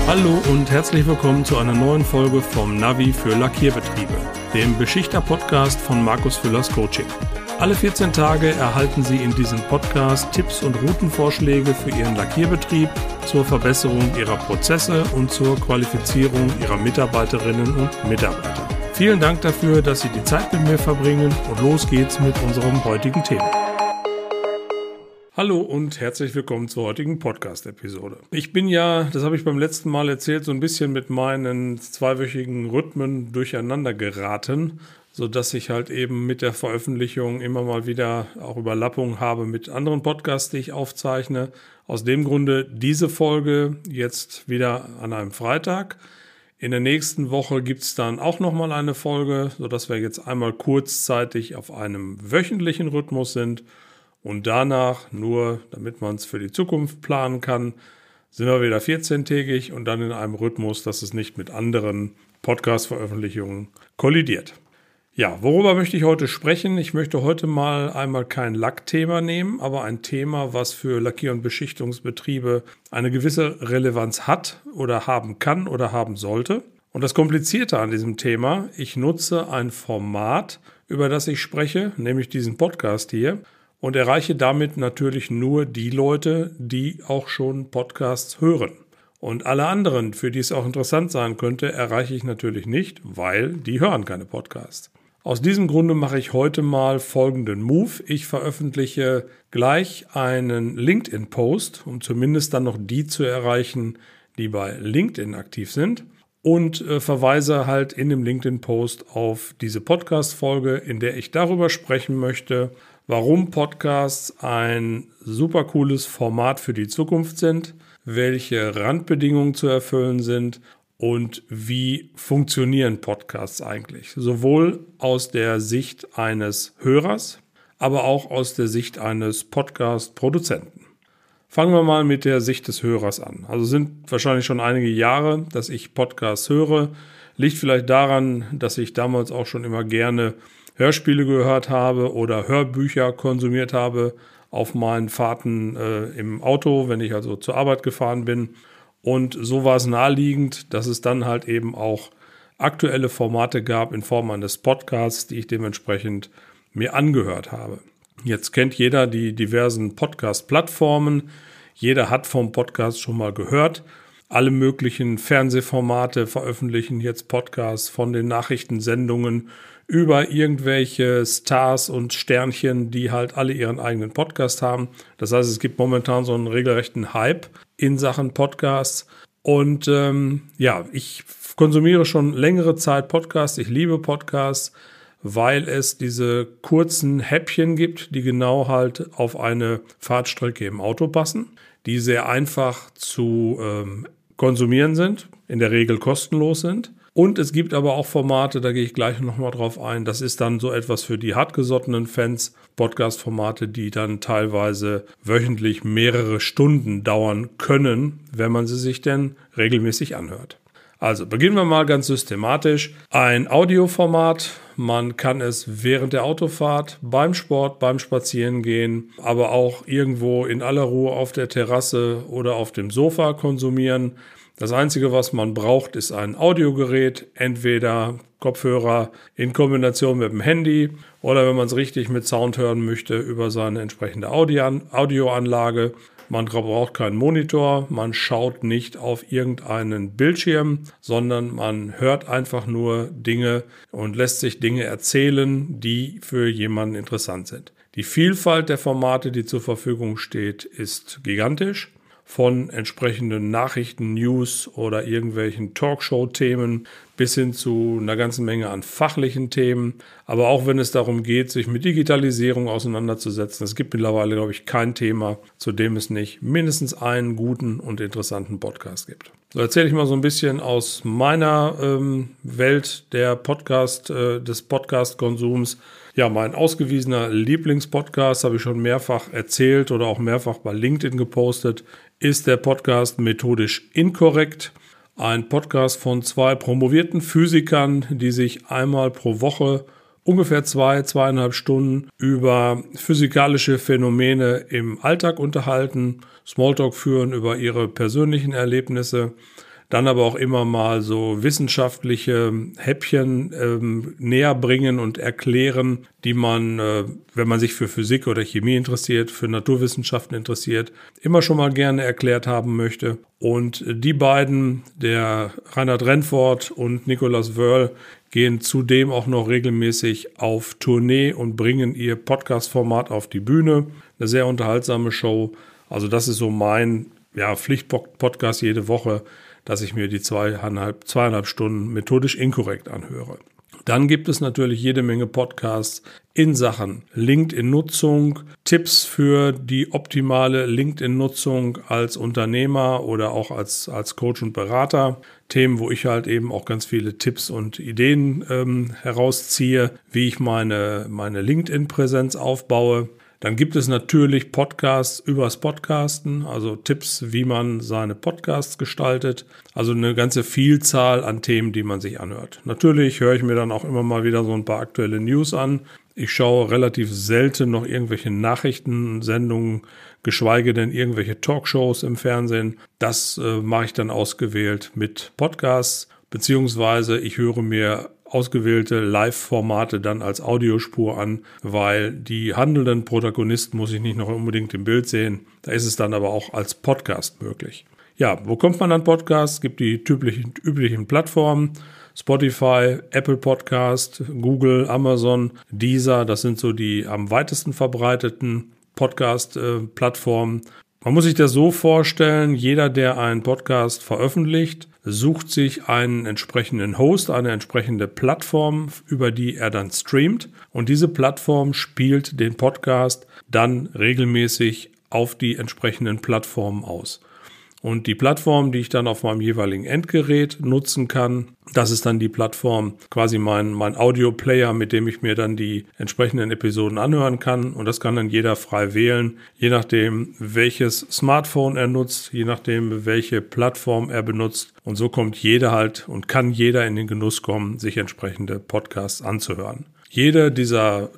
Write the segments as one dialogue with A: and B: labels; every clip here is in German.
A: Hallo und herzlich willkommen zu einer neuen Folge vom Navi für Lackierbetriebe, dem Beschichter-Podcast von Markus Füllers Coaching. Alle 14 Tage erhalten Sie in diesem Podcast Tipps und Routenvorschläge für Ihren Lackierbetrieb zur Verbesserung Ihrer Prozesse und zur Qualifizierung Ihrer Mitarbeiterinnen und Mitarbeiter. Vielen Dank dafür, dass Sie die Zeit mit mir verbringen und los geht's mit unserem heutigen Thema. Hallo und herzlich willkommen zur heutigen Podcast-Episode. Ich bin ja, das habe ich beim letzten Mal erzählt, so ein bisschen mit meinen zweiwöchigen Rhythmen durcheinander geraten, sodass ich halt eben mit der Veröffentlichung immer mal wieder auch Überlappungen habe mit anderen Podcasts, die ich aufzeichne. Aus dem Grunde diese Folge jetzt wieder an einem Freitag. In der nächsten Woche gibt es dann auch nochmal eine Folge, sodass wir jetzt einmal kurzzeitig auf einem wöchentlichen Rhythmus sind. Und danach, nur damit man es für die Zukunft planen kann, sind wir wieder 14-tägig und dann in einem Rhythmus, dass es nicht mit anderen Podcast-Veröffentlichungen kollidiert. Ja, worüber möchte ich heute sprechen? Ich möchte heute mal einmal kein Lackthema nehmen, aber ein Thema, was für Lackier- und Beschichtungsbetriebe eine gewisse Relevanz hat oder haben kann oder haben sollte. Und das Komplizierte an diesem Thema, ich nutze ein Format, über das ich spreche, nämlich diesen Podcast hier, und erreiche damit natürlich nur die Leute, die auch schon Podcasts hören. Und alle anderen, für die es auch interessant sein könnte, erreiche ich natürlich nicht, weil die hören keine Podcasts. Aus diesem Grunde mache ich heute mal folgenden Move. Ich veröffentliche gleich einen LinkedIn-Post, um zumindest dann noch die zu erreichen, die bei LinkedIn aktiv sind. Und verweise halt in dem LinkedIn-Post auf diese Podcast-Folge, in der ich darüber sprechen möchte, warum Podcasts ein super cooles Format für die Zukunft sind, welche Randbedingungen zu erfüllen sind und wie funktionieren Podcasts eigentlich. Sowohl aus der Sicht eines Hörers, aber auch aus der Sicht eines Podcast-Produzenten. Fangen wir mal mit der Sicht des Hörers an. Also sind wahrscheinlich schon einige Jahre, dass ich Podcasts höre. Liegt vielleicht daran, dass ich damals auch schon immer gerne Hörspiele gehört habe oder Hörbücher konsumiert habe auf meinen Fahrten im Auto, wenn ich also zur Arbeit gefahren bin. Und so war es naheliegend, dass es dann halt eben auch aktuelle Formate gab in Form eines Podcasts, die ich dementsprechend mir angehört habe. Jetzt kennt jeder die diversen Podcast-Plattformen. Jeder hat vom Podcast schon mal gehört. Alle möglichen Fernsehformate veröffentlichen jetzt Podcasts, von den Nachrichtensendungen über irgendwelche Stars und Sternchen, die halt alle ihren eigenen Podcast haben. Das heißt, es gibt momentan so einen regelrechten Hype in Sachen Podcasts. Und ich konsumiere schon längere Zeit Podcasts. Ich liebe Podcasts, weil es diese kurzen Häppchen gibt, die genau halt auf eine Fahrtstrecke im Auto passen, die sehr einfach zu konsumieren sind, in der Regel kostenlos sind. Und es gibt aber auch Formate, da gehe ich gleich nochmal drauf ein, das ist dann so etwas für die hartgesottenen Fans, Podcast-Formate, die dann teilweise wöchentlich mehrere Stunden dauern können, wenn man sie sich denn regelmäßig anhört. Also beginnen wir mal ganz systematisch. Ein Audioformat, man kann es während der Autofahrt, beim Sport, beim Spazierengehen, aber auch irgendwo in aller Ruhe auf der Terrasse oder auf dem Sofa konsumieren. Das Einzige, was man braucht, ist ein Audiogerät, entweder Kopfhörer in Kombination mit dem Handy oder wenn man es richtig mit Sound hören möchte, über seine entsprechende Audioanlage. Man braucht keinen Monitor, man schaut nicht auf irgendeinen Bildschirm, sondern man hört einfach nur Dinge und lässt sich Dinge erzählen, die für jemanden interessant sind. Die Vielfalt der Formate, die zur Verfügung steht, ist gigantisch. Von entsprechenden Nachrichten, News oder irgendwelchen Talkshow-Themen bis hin zu einer ganzen Menge an fachlichen Themen. Aber auch wenn es darum geht, sich mit Digitalisierung auseinanderzusetzen, es gibt mittlerweile, glaube ich, kein Thema, zu dem es nicht mindestens einen guten und interessanten Podcast gibt. So erzähle ich mal so ein bisschen aus meiner Welt des Podcast-Konsums. Ja, mein ausgewiesener Lieblingspodcast, habe ich schon mehrfach erzählt oder auch mehrfach bei LinkedIn gepostet, ist der Podcast Methodisch Inkorrekt. Ein Podcast von 2 promovierten Physikern, die sich einmal pro Woche ungefähr 2,5 Stunden über physikalische Phänomene im Alltag unterhalten, Smalltalk führen über ihre persönlichen Erlebnisse, dann aber auch immer mal so wissenschaftliche Häppchen näher bringen und erklären, die man, wenn man sich für Physik oder Chemie interessiert, für Naturwissenschaften interessiert, immer schon mal gerne erklärt haben möchte. Und die beiden, der Reinhard Rennfort und Nicolas Wörl, gehen zudem auch noch regelmäßig auf Tournee und bringen ihr Podcast-Format auf die Bühne. Eine sehr unterhaltsame Show. Also das ist so mein Pflichtpodcast jede Woche, dass ich mir die zweieinhalb Stunden methodisch inkorrekt anhöre. Dann gibt es natürlich jede Menge Podcasts in Sachen LinkedIn-Nutzung, Tipps für die optimale LinkedIn-Nutzung als Unternehmer oder auch als Coach und Berater. Themen, wo ich halt eben auch ganz viele Tipps und Ideen herausziehe, wie ich meine LinkedIn-Präsenz aufbaue. Dann gibt es natürlich Podcasts übers Podcasten, also Tipps, wie man seine Podcasts gestaltet. Also eine ganze Vielzahl an Themen, die man sich anhört. Natürlich höre ich mir dann auch immer mal wieder so ein paar aktuelle News an. Ich schaue relativ selten noch irgendwelche Nachrichtensendungen, geschweige denn irgendwelche Talkshows im Fernsehen. Das mache ich dann ausgewählt mit Podcasts, beziehungsweise ich höre mir ausgewählte Live-Formate dann als Audiospur an, weil die handelnden Protagonisten muss ich nicht noch unbedingt im Bild sehen. Da ist es dann aber auch als Podcast möglich. Ja, wo kommt man an Podcasts? Es gibt die üblichen Plattformen. Spotify, Apple Podcast, Google, Amazon, Deezer, das sind so die am weitesten verbreiteten Podcast-Plattformen. Man muss sich das so vorstellen, jeder, der einen Podcast veröffentlicht, sucht sich einen entsprechenden Host, eine entsprechende Plattform, über die er dann streamt. Und diese Plattform spielt den Podcast dann regelmäßig auf die entsprechenden Plattformen aus. Und die Plattform, die ich dann auf meinem jeweiligen Endgerät nutzen kann, das ist dann die Plattform, quasi mein Audio-Player, mit dem ich mir dann die entsprechenden Episoden anhören kann. Und das kann dann jeder frei wählen, je nachdem, welches Smartphone er nutzt, je nachdem, welche Plattform er benutzt. Und so kommt jeder halt und kann jeder in den Genuss kommen, sich entsprechende Podcasts anzuhören. Jede dieser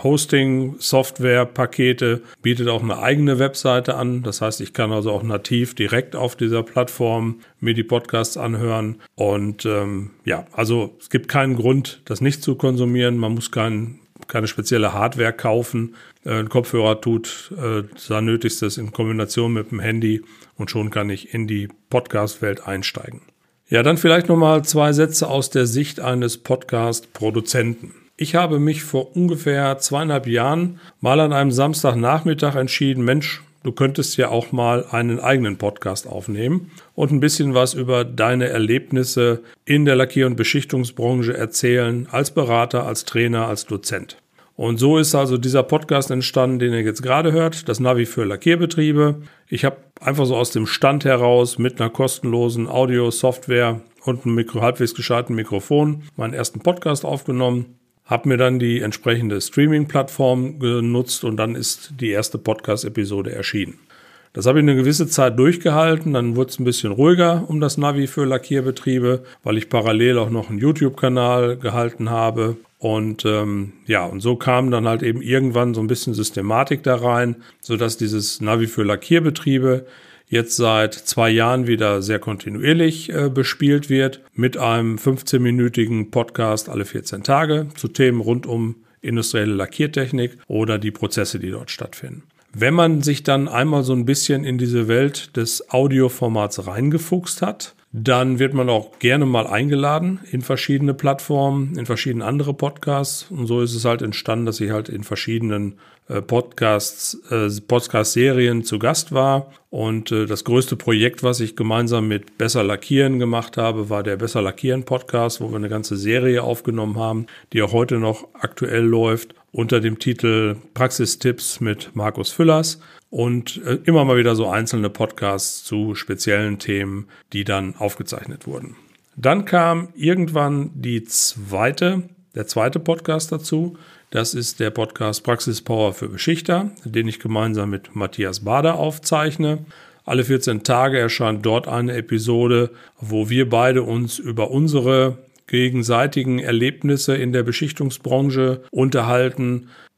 A: Hosting-Software-Pakete bietet auch eine eigene Webseite an. Das heißt, ich kann also auch nativ direkt auf dieser Plattform mir die Podcasts anhören. Und also es gibt keinen Grund, das nicht zu konsumieren. Man muss keine spezielle Hardware kaufen. Ein Kopfhörer tut sein Nötigstes in Kombination mit dem Handy und schon kann ich in die Podcast-Welt einsteigen. Ja, dann vielleicht nochmal 2 Sätze aus der Sicht eines Podcast-Produzenten. Ich habe mich vor ungefähr 2,5 Jahren mal an einem Samstagnachmittag entschieden, Mensch, du könntest ja auch mal einen eigenen Podcast aufnehmen und ein bisschen was über deine Erlebnisse in der Lackier- und Beschichtungsbranche erzählen, als Berater, als Trainer, als Dozent. Und so ist also dieser Podcast entstanden, den ihr jetzt gerade hört, das Navi für Lackierbetriebe. Ich habe einfach so aus dem Stand heraus mit einer kostenlosen Audio-Software und einem halbwegs gescheiten Mikrofon meinen ersten Podcast aufgenommen. Habe mir dann die entsprechende Streaming-Plattform genutzt und dann ist die erste Podcast-Episode erschienen. Das habe ich eine gewisse Zeit durchgehalten, dann wurde es ein bisschen ruhiger um das Navi für Lackierbetriebe, weil ich parallel auch noch einen YouTube-Kanal gehalten habe. Und und so kam dann halt eben irgendwann so ein bisschen Systematik da rein, sodass dieses Navi für Lackierbetriebe jetzt seit 2 Jahren wieder sehr kontinuierlich bespielt wird mit einem 15-minütigen Podcast alle 14 Tage zu Themen rund um industrielle Lackiertechnik oder die Prozesse, die dort stattfinden. Wenn man sich dann einmal so ein bisschen in diese Welt des Audioformats reingefuchst hat, dann wird man auch gerne mal eingeladen in verschiedene Plattformen, in verschiedene andere Podcasts. Und so ist es halt entstanden, dass ich halt in verschiedenen Podcast-Serien zu Gast war. Und das größte Projekt, was ich gemeinsam mit Besser Lackieren gemacht habe, war der Besser Lackieren Podcast, wo wir eine ganze Serie aufgenommen haben, die auch heute noch aktuell läuft, unter dem Titel Praxistipps mit Markus Füllers. Und immer mal wieder so einzelne Podcasts zu speziellen Themen, die dann aufgezeichnet wurden. Dann kam irgendwann der zweite Podcast dazu. Das ist der Podcast Praxispower für Beschichter, den ich gemeinsam mit Matthias Bader aufzeichne. Alle 14 Tage erscheint dort eine Episode, wo wir beide uns über unsere gegenseitigen Erlebnisse in der Beschichtungsbranche unterhalten.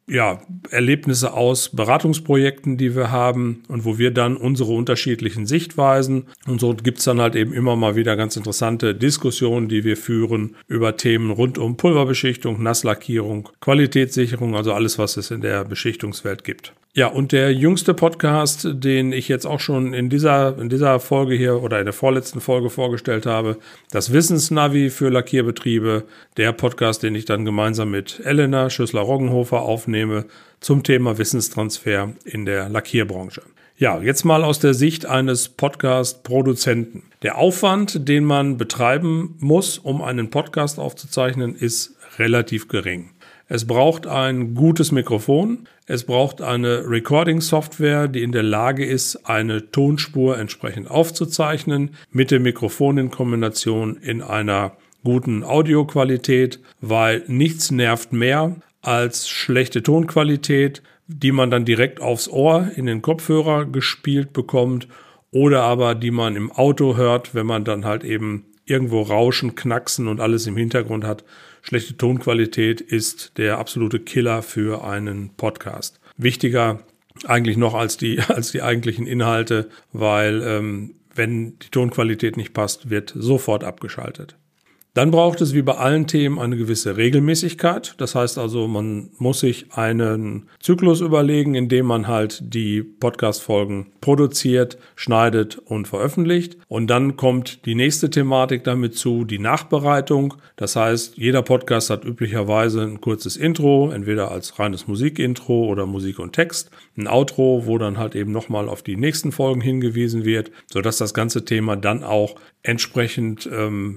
A: Erlebnisse aus Beratungsprojekten, die wir haben und wo wir dann unsere unterschiedlichen Sichtweisen, und so gibt's dann halt eben immer mal wieder ganz interessante Diskussionen, die wir führen über Themen rund um Pulverbeschichtung, Nasslackierung, Qualitätssicherung, also alles, was es in der Beschichtungswelt gibt. Ja, und der jüngste Podcast, den ich jetzt auch schon in dieser Folge hier oder in der vorletzten Folge vorgestellt habe, das Wissensnavi für Lackierbetriebe, der Podcast, den ich dann gemeinsam mit Elena Schüssler-Roggenhofer aufnehme zum Thema Wissenstransfer in der Lackierbranche. Ja, jetzt mal aus der Sicht eines Podcast-Produzenten. Der Aufwand, den man betreiben muss, um einen Podcast aufzuzeichnen, ist relativ gering. Es braucht ein gutes Mikrofon, es braucht eine Recording-Software, die in der Lage ist, eine Tonspur entsprechend aufzuzeichnen, mit dem Mikrofon in Kombination in einer guten Audioqualität, weil nichts nervt mehr als schlechte Tonqualität, die man dann direkt aufs Ohr in den Kopfhörer gespielt bekommt oder aber die man im Auto hört, wenn man dann halt eben irgendwo Rauschen, Knacksen und alles im Hintergrund hat. Schlechte Tonqualität ist der absolute Killer für einen Podcast. Wichtiger eigentlich noch als die eigentlichen Inhalte, weil wenn die Tonqualität nicht passt, wird sofort abgeschaltet. Dann braucht es wie bei allen Themen eine gewisse Regelmäßigkeit. Das heißt also, man muss sich einen Zyklus überlegen, in dem man halt die Podcast-Folgen produziert, schneidet und veröffentlicht. Und dann kommt die nächste Thematik damit zu, die Nachbereitung. Das heißt, jeder Podcast hat üblicherweise ein kurzes Intro, entweder als reines Musikintro oder Musik und Text. Ein Outro, wo dann halt eben nochmal auf die nächsten Folgen hingewiesen wird, sodass das ganze Thema dann auch entsprechend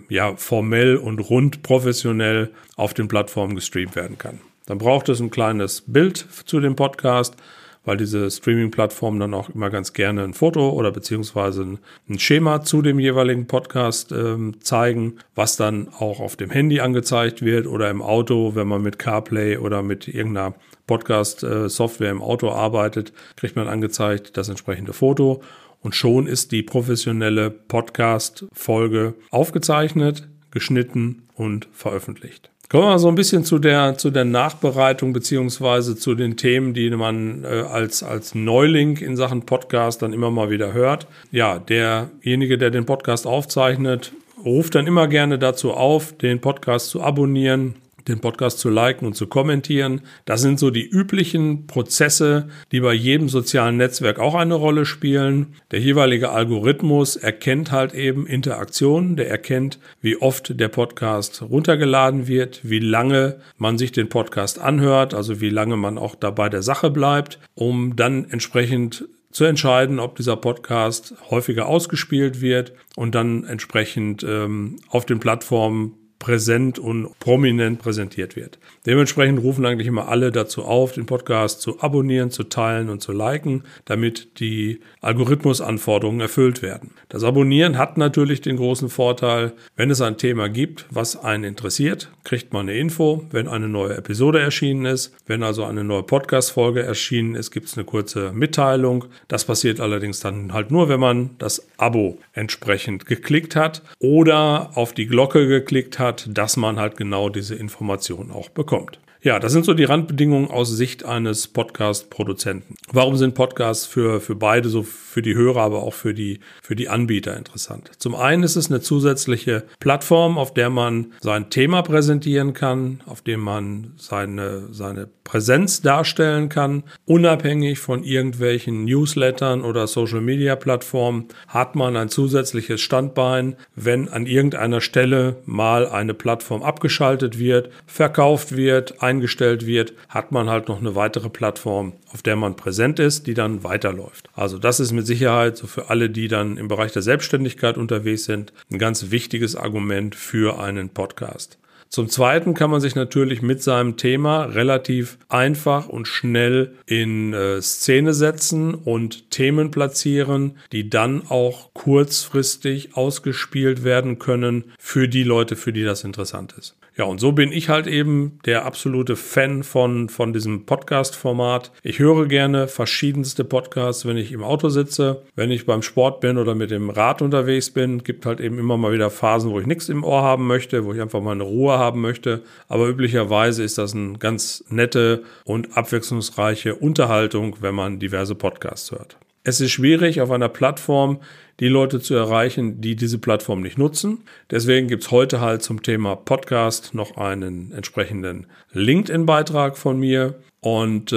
A: formell und rund professionell auf den Plattformen gestreamt werden kann. Dann braucht es ein kleines Bild zu dem Podcast, weil diese Streaming-Plattformen dann auch immer ganz gerne ein Foto oder beziehungsweise ein Schema zu dem jeweiligen Podcast zeigen, was dann auch auf dem Handy angezeigt wird oder im Auto, wenn man mit CarPlay oder mit irgendeiner Podcast-Software im Auto arbeitet, kriegt man angezeigt das entsprechende Foto. Und schon ist die professionelle Podcast-Folge aufgezeichnet, geschnitten und veröffentlicht. Kommen wir mal so ein bisschen zu der Nachbereitung beziehungsweise zu den Themen, die man als Neuling in Sachen Podcast dann immer mal wieder hört. Ja, derjenige, der den Podcast aufzeichnet, ruft dann immer gerne dazu auf, den Podcast zu abonnieren, den Podcast zu liken und zu kommentieren. Das sind so die üblichen Prozesse, die bei jedem sozialen Netzwerk auch eine Rolle spielen. Der jeweilige Algorithmus erkennt halt eben Interaktionen, der erkennt, wie oft der Podcast runtergeladen wird, wie lange man sich den Podcast anhört, also wie lange man auch dabei der Sache bleibt, um dann entsprechend zu entscheiden, ob dieser Podcast häufiger ausgespielt wird und dann entsprechend auf den Plattformen präsent und prominent präsentiert wird. Dementsprechend rufen eigentlich immer alle dazu auf, den Podcast zu abonnieren, zu teilen und zu liken, damit die Algorithmusanforderungen erfüllt werden. Das Abonnieren hat natürlich den großen Vorteil, wenn es ein Thema gibt, was einen interessiert, kriegt man eine Info, wenn eine neue Episode erschienen ist. Wenn also eine neue Podcast-Folge erschienen ist, gibt es eine kurze Mitteilung. Das passiert allerdings dann halt nur, wenn man das Abo entsprechend geklickt hat oder auf die Glocke geklickt hat, dass man halt genau diese Informationen auch bekommt. Ja, das sind so die Randbedingungen aus Sicht eines Podcast-Produzenten. Warum sind Podcasts für beide, so für die Hörer, aber auch für die Anbieter interessant? Zum einen ist es eine zusätzliche Plattform, auf der man sein Thema präsentieren kann, auf dem man seine Präsenz darstellen kann. Unabhängig von irgendwelchen Newslettern oder Social-Media-Plattformen hat man ein zusätzliches Standbein, wenn an irgendeiner Stelle mal eine Plattform abgeschaltet wird, verkauft wird, eingestellt wird, hat man halt noch eine weitere Plattform, auf der man präsent ist, die dann weiterläuft. Also das ist mit Sicherheit so für alle, die dann im Bereich der Selbstständigkeit unterwegs sind, ein ganz wichtiges Argument für einen Podcast. Zum Zweiten kann man sich natürlich mit seinem Thema relativ einfach und schnell in Szene setzen und Themen platzieren, die dann auch kurzfristig ausgespielt werden können für die Leute, für die das interessant ist. Ja, und so bin ich halt eben der absolute Fan von diesem Podcast-Format. Ich höre gerne verschiedenste Podcasts, wenn ich im Auto sitze, wenn ich beim Sport bin oder mit dem Rad unterwegs bin. Gibt halt eben immer mal wieder Phasen, wo ich nichts im Ohr haben möchte, wo ich einfach mal eine Ruhe haben möchte. Aber üblicherweise ist das eine ganz nette und abwechslungsreiche Unterhaltung, wenn man diverse Podcasts hört. Es ist schwierig, auf einer Plattform die Leute zu erreichen, die diese Plattform nicht nutzen. Deswegen gibt's heute halt zum Thema Podcast noch einen entsprechenden LinkedIn-Beitrag von mir. Und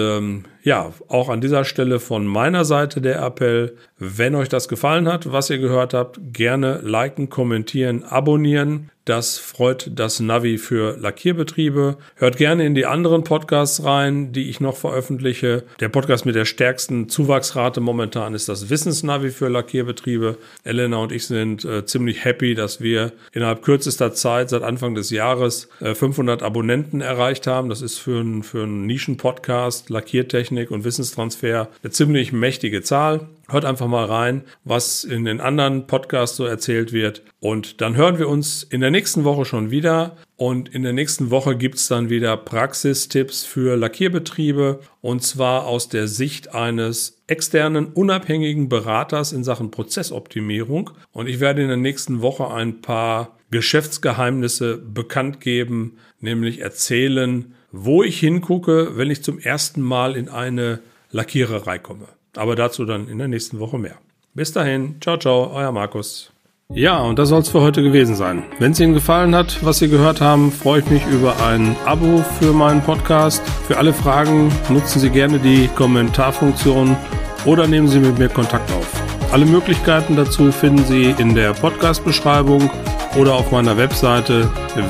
A: auch an dieser Stelle von meiner Seite der Appell, wenn euch das gefallen hat, was ihr gehört habt, gerne liken, kommentieren, abonnieren. Das freut das Navi für Lackierbetriebe. Hört gerne in die anderen Podcasts rein, die ich noch veröffentliche. Der Podcast mit der stärksten Zuwachsrate momentan ist das Wissensnavi für Lackierbetriebe. Elena und ich sind ziemlich happy, dass wir innerhalb kürzester Zeit, seit Anfang des Jahres, 500 Abonnenten erreicht haben. Das ist für einen Nischen-Podcast, Lackiertechnik und Wissenstransfer eine ziemlich mächtige Zahl. Hört einfach mal rein, was in den anderen Podcasts so erzählt wird. Und dann hören wir uns in der nächsten Woche schon wieder. Und in der nächsten Woche gibt's dann wieder Praxistipps für Lackierbetriebe. Und zwar aus der Sicht eines externen, unabhängigen Beraters in Sachen Prozessoptimierung. Und ich werde in der nächsten Woche ein paar Geschäftsgeheimnisse bekannt geben, nämlich erzählen, wo ich hingucke, wenn ich zum ersten Mal in eine Lackiererei komme. Aber dazu dann in der nächsten Woche mehr. Bis dahin, ciao, ciao, euer Markus. Ja, und das soll es für heute gewesen sein. Wenn es Ihnen gefallen hat, was Sie gehört haben, freue ich mich über ein Abo für meinen Podcast. Für alle Fragen nutzen Sie gerne die Kommentarfunktion oder nehmen Sie mit mir Kontakt auf. Alle Möglichkeiten dazu finden Sie in der Podcast-Beschreibung oder auf meiner Webseite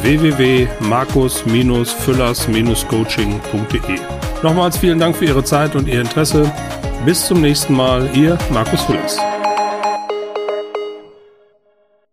A: www.markus-füllers-coaching.de. Nochmals vielen Dank für Ihre Zeit und Ihr Interesse. Bis zum nächsten Mal, Ihr Markus Füllers.